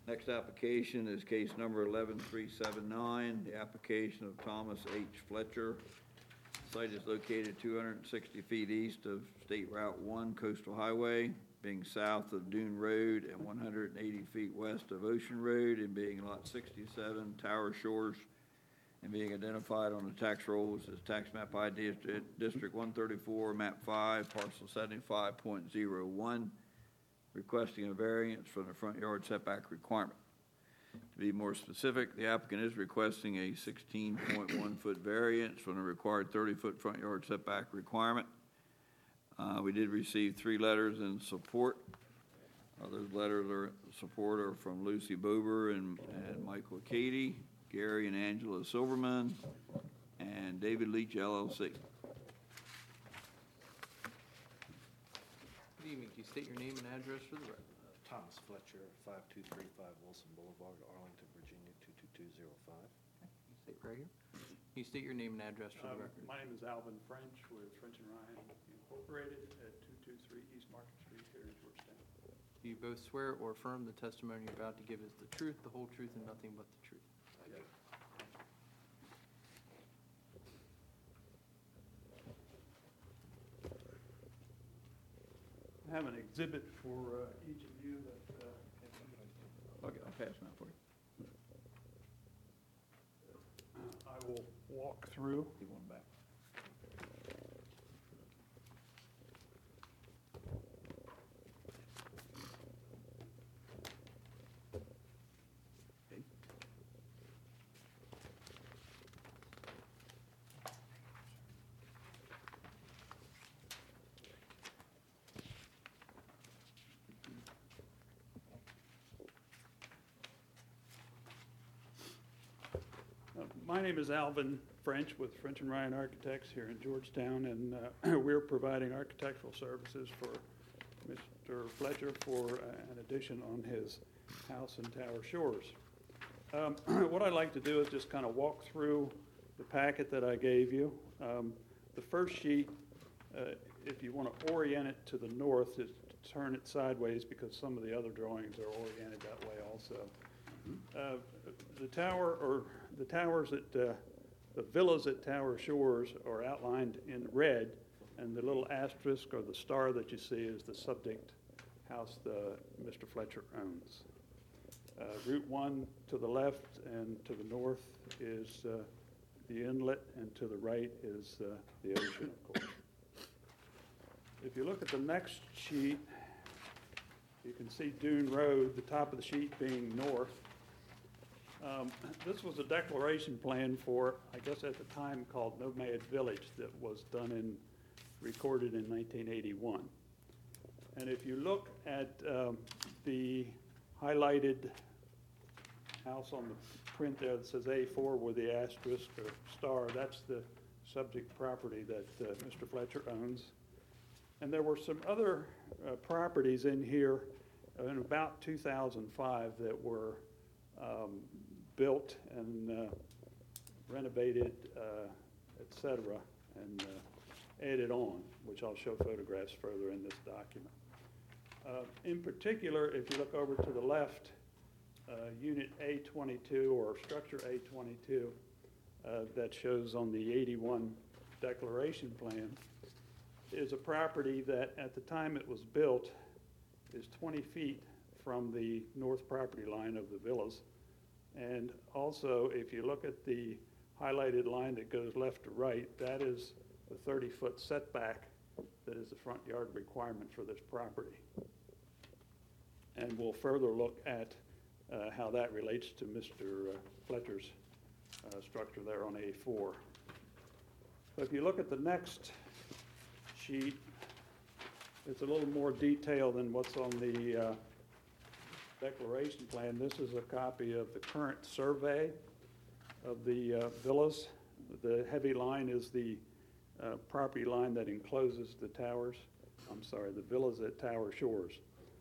Next application is case number 11379, the application of Thomas H. Fletcher. The site is located 260 feet east of State Route 1 Coastal Highway, being south of Dune Road and 180 feet west of Ocean Road, and being lot 67, Tower Shores, and being identified on the tax rolls as tax map ID District 134, map 5, parcel 75.01, requesting a variance from the front yard setback requirement. To be more specific, the applicant is requesting a 16.1 foot variance from the required 30-foot front yard setback requirement. We did receive 3 letters in support. Those letters of support are from Lucy Bober and Michael Cady, Gary and Angela Silverman, and David Leach, LLC. Good evening. Can you state your name and address for the record? Thomas Fletcher, 5235 Wilson Boulevard, Arlington, Virginia, 22205. You state right here. Can you state your name and address for the record? My name is Alvin French with French and Ryan Incorporated at 223 East Market Street here in Georgetown. Do you both swear or affirm the testimony you're about to give is the truth, the whole truth, and nothing but the truth? Yes. I have an exhibit for each of you that Okay, I'll pass them out for you. I will walk through. Give one back. Okay. My name is Alvin French with French and Ryan Architects here in Georgetown, and we're providing architectural services for Mr. Fletcher for an addition on his house in Tower Shores. What I'd like to do is just kind of walk through the packet that I gave you. The first sheet, if you want to orient it to the north, is turn it sideways because some of the other drawings are oriented that way also. The villas at Tower Shores are outlined in red, and the little asterisk or the star that you see is the subject house Mr. Fletcher owns. Route 1 to the left and to the north is the inlet, and to the right is the ocean, of course. If you look at the next sheet, you can see Dune Road, the top of the sheet being north. This was a declaration plan for, I guess at the time called Nomad Village, that was recorded in 1981. And if you look at the highlighted house on the print there that says A4 with the asterisk or star, that's the subject property that Mr. Fletcher owns. And there were some other properties in here in about 2005 that were built and renovated, etc., and added on, which I'll show photographs further in this document. In particular, if you look over to the left, Unit A22 or Structure A22 that shows on the 81 declaration plan is a property that at the time it was built is 20 feet from the north property line of the villas. And also, if you look at the highlighted line that goes left to right, that is the 30-foot setback that is the front yard requirement for this property. And we'll further look at how that relates to Mr. Fletcher's structure there on A4. So if you look at the next sheet, it's a little more detailed than what's on the declaration plan. This is a copy of the current survey of the villas. The heavy line is the property line that encloses the towers. The villas at Tower Shores.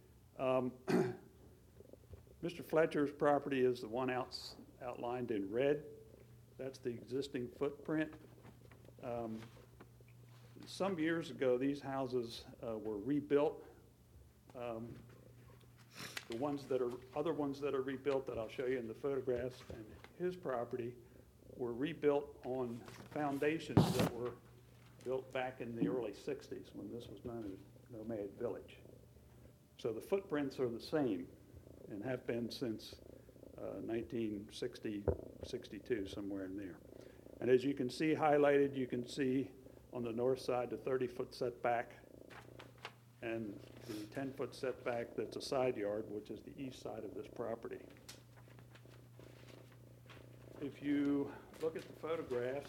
Mr. Fletcher's property is the one outlined in red. That's the existing footprint. Some years ago, these houses were rebuilt. The other ones that are rebuilt that I'll show you in the photographs, and his property were rebuilt on foundations that were built back in the early 60s when this was known as Nomad Village. So the footprints are the same and have been since 1960, 62, somewhere in there. And as you can see highlighted, you can see on the north side the 30-foot setback and the 10-foot setback that's a side yard, which is the east side of this property. If you look at the photographs,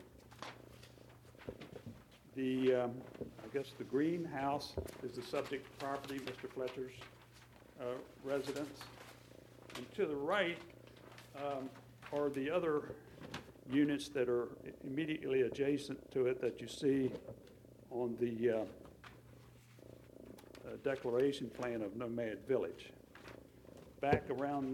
I guess the greenhouse is the subject property, Mr. Fletcher's residence. And to the right are the other units that are immediately adjacent to it that you see on the declaration plan of Nomad Village. Back around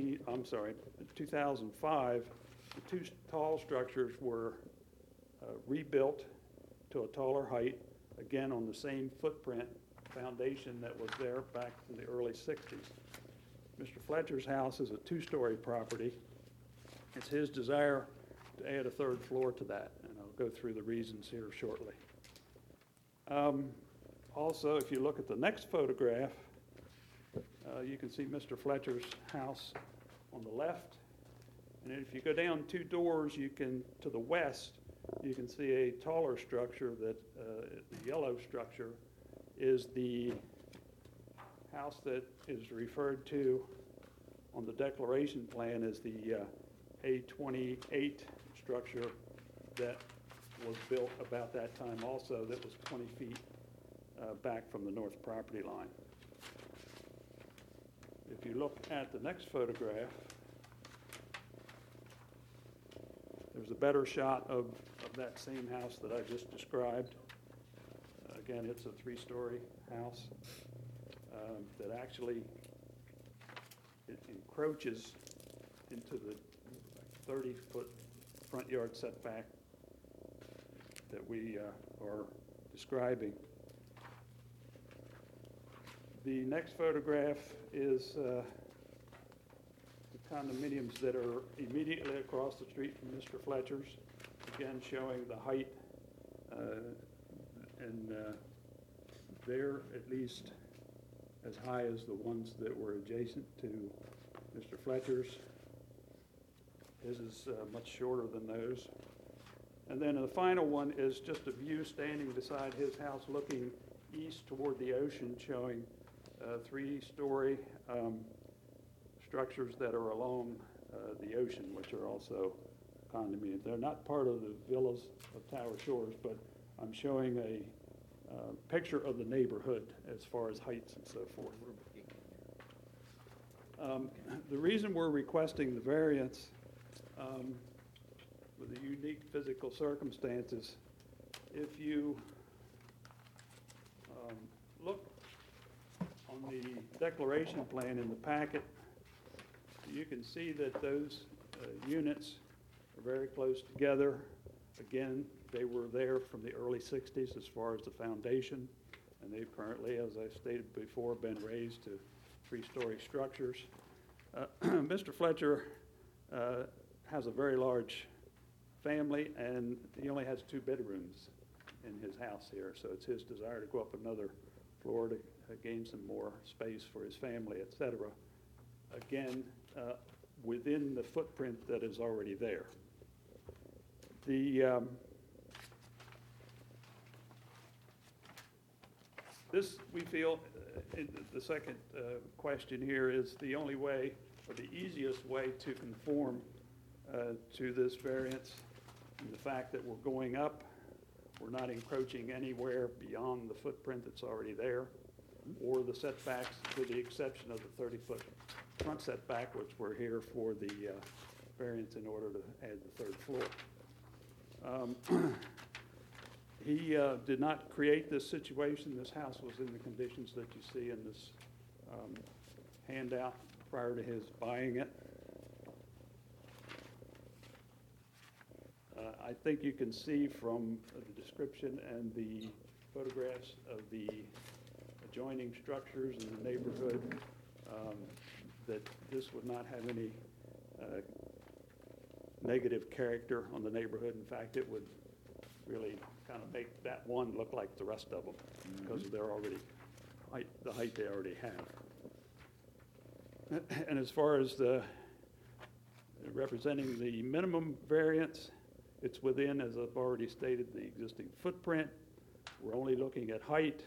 2005, the two tall structures were rebuilt to a taller height, again on the same footprint foundation that was there back in the early 60s. Mr. Fletcher's house is a two-story property. It's his desire to add a third floor to that, and I'll go through the reasons here shortly. Also, if you look at the next photograph, you can see Mr. Fletcher's house on the left, and if you go down two doors, you can, to the west, you can see a taller structure that, the yellow structure, is the house that is referred to on the declaration plan as the A28 structure that was built about that time also, that was 20 feet back from the north property line. If you look at the next photograph, there's a better shot of that same house that I just described. Again, it's a three-story house that actually it encroaches into the 30-foot front yard setback that we are describing. The next photograph is the condominiums that are immediately across the street from Mr. Fletcher's, again showing the height, and they're at least as high as the ones that were adjacent to Mr. Fletcher's. His is much shorter than those. And then the final one is just a view standing beside his house looking east toward the ocean, showing three-story structures that are along the ocean, which are also condominiums. They're not part of the villas of Tower Shores, but I'm showing a picture of the neighborhood as far as heights and so forth. The reason we're requesting the variance with the unique physical circumstances, if you look on the declaration plan in the packet, you can see that those units are very close together. Again, they were there from the early 60s as far as the foundation, and they've currently, as I stated before, been raised to three-story structures. Mr. Fletcher has a very large family, and he only has 2 bedrooms in his house here, so it's his desire to go up another floor to gain some more space for his family, etc. Again, within the footprint that is already there. This, we feel, the second question here is the only way, or the easiest way to conform to this variance, and the fact that we're going up, we're not encroaching anywhere beyond the footprint that's already there, or the setbacks, with the exception of the 30-foot front setback, which we're here for the variance in order to add the 3rd floor. He did not create this situation. This house was in the conditions that you see in this handout prior to his buying it. I think you can see from the description and the photographs of the adjoining structures in the neighborhood that this would not have any negative character on the neighborhood. In fact, it would really kind of make that one look like the rest of them because of their already the height they already have. And as far as the representing the minimum variance, it's within, as I've already stated, the existing footprint. We're only looking at height,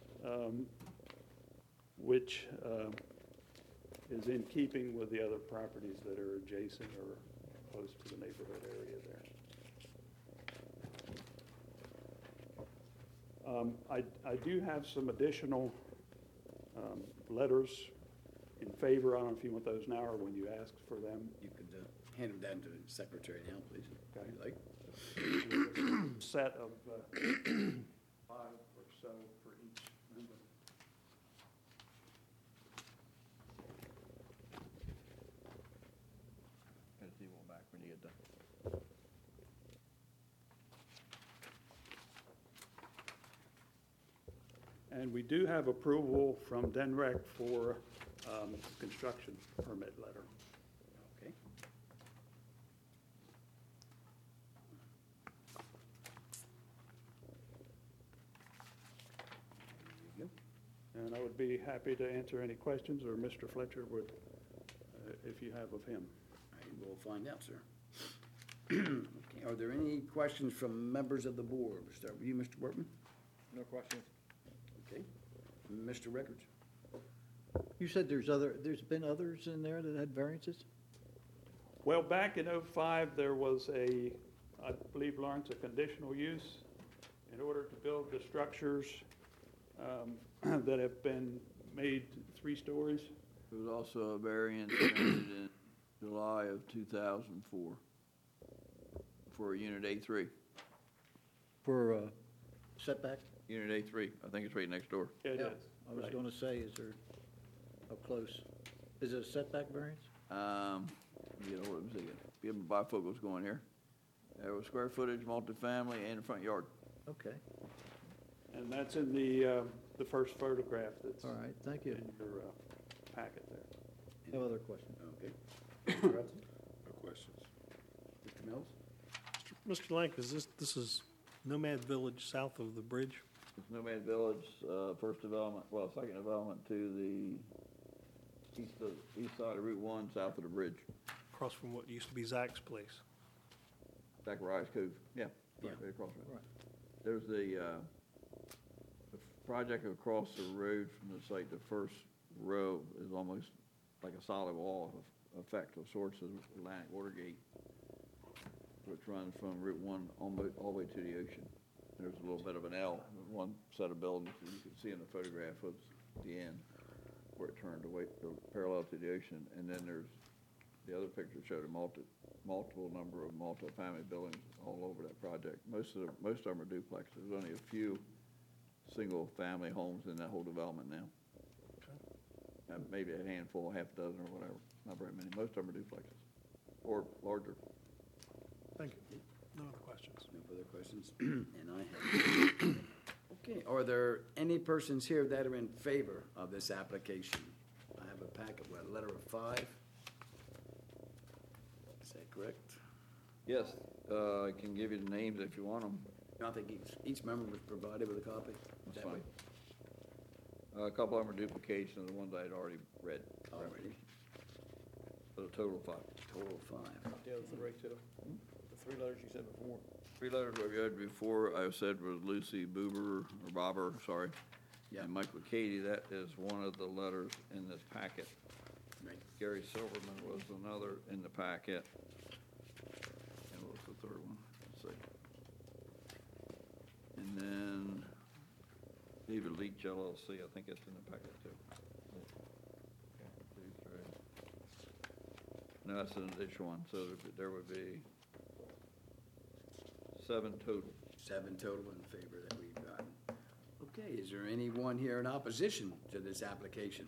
which is in keeping with the other properties that are adjacent or close to the neighborhood area there. I do have some additional letters in favor. I don't know if you want those now or when you ask for them. You could hand them down to the secretary now, please, Okay. if you like. Set of 5 or so for each member. Gotta see one back when you get done. And we do have approval from DENREC for construction permit letter. Okay. There you go. And I would be happy to answer any questions, or Mr. Fletcher would, if you have of him. All right, we'll find out, sir. Okay, are there any questions from members of the board? We'll start with you, Mr. Workman. No questions? Okay. Mr. Records? You said there's been others in there that had variances? Well, back in '05, there was I believe, Lawrence, a conditional use in order to build the structures that have been made 3 stories. There was also a variance granted in July of 2004 for Unit A3. For setback? Unit A3, I think it's right next door. It Yeah, is. I was Right. going to say, is there, how close? Is it a setback variance? You know, what was it? Give them bifocals going here. There was square footage, multifamily, and a front yard. Okay, And that's in the first photograph that's all right, thank you. in your packet there. No other questions? Okay. Mr. Hudson? No questions. Mr. Mills? Mr. Lang, this is Nomad Village south of the bridge? It's Nomad Village, first development, well, second development to the east side of Route 1, south of the bridge, Across from what used to be Zach's place. back of Rise Cove. Yeah, Yeah. right across from it. Right. There's the project across the road from the site. The first row is almost like a solid wall effect of sorts of Atlantic Watergate, which runs from Route 1 almost all the way to the ocean. There's a little bit of an L, one set of buildings that you can see in the photograph of the end where it turned away parallel to the ocean. And then there's the other picture showed a multiple number of multifamily buildings all over that project. Most of them are duplexes. There's only a few single-family homes in that whole development now. Maybe a handful, half a dozen or whatever. Not very many. Most of them are duplexes or larger. Thank you. No other questions. No further questions? And I have. Okay, are there any persons here that are in favor of this application? I have a packet with a letter of 5. Is that correct? Yes, I can give you the names if you want them. I think each member was provided with a copy. That's That fine. way? A couple of them are duplication of the ones I had already read. Already. So a total of 5. Total of 5. The other 3 too. The 3 letters you said before. 3 letters I read before, I said was Lucy Bobber, sorry. Yeah. And Michael Cady, that is one of the letters in this packet. Right. Gary Silverman was another in the packet. And what was the third one? Let's see. And then David Leach LLC, I think it's in the packet too. 1, 2, 3. No, that's an additional one, so there would be 7 total. 7 total in favor that we've gotten. Okay, is there anyone here in opposition to this application?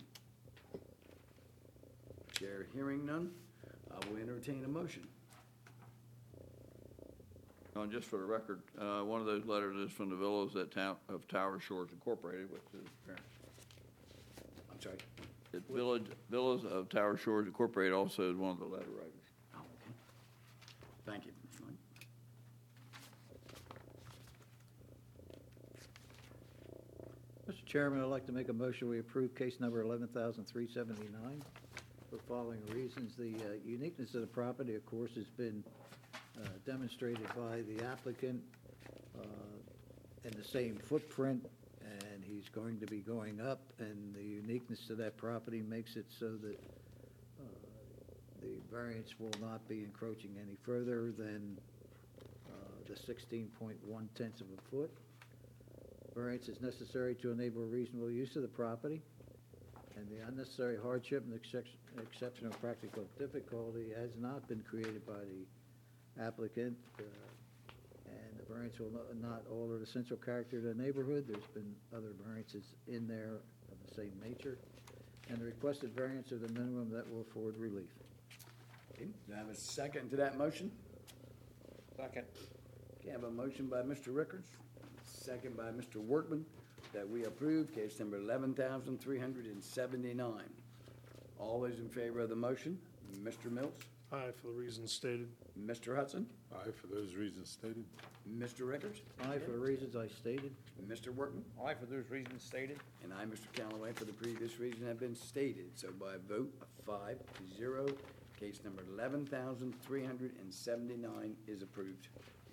Chair hearing none, I will entertain a motion. And just for the record, one of those letters is from the Villas of Tower Shores Incorporated, which is, I'm sorry. Villas of Tower Shores Incorporated also is one of the letter writers. Oh, okay. Thank you, Mr. Lane. Mr. Chairman, I'd like to make a motion, we approve case number 11,379 for the following reasons. The uniqueness of the property, of course, has been demonstrated by the applicant in the same footprint, and he's going to be going up, and the uniqueness of that property makes it so that the variance will not be encroaching any further than the 16.1 tenths of a foot. Variance is necessary to enable reasonable use of the property, and the unnecessary hardship and exceptional practical difficulty has not been created by the applicant, and the variance will not alter the central character of the neighborhood. There's been other variances in there of the same nature, and the requested variance of the minimum that will afford relief. Okay, do I have a second to that motion? Second. Okay, I have a motion by Mr. Rickards, second by Mr. Workman, that we approve case number 11,379. All those in favor of the motion, Mr. Mills, Aye, for the reasons stated. Mr. Hudson, Aye, for those reasons stated. Mr. Rickards, Aye, for the reasons I stated. Mr. Workman, Aye, for those reasons stated. and I, Mr. Callaway, for the previous reason have been stated. So by a vote of 5-0, case number 11,379 is approved.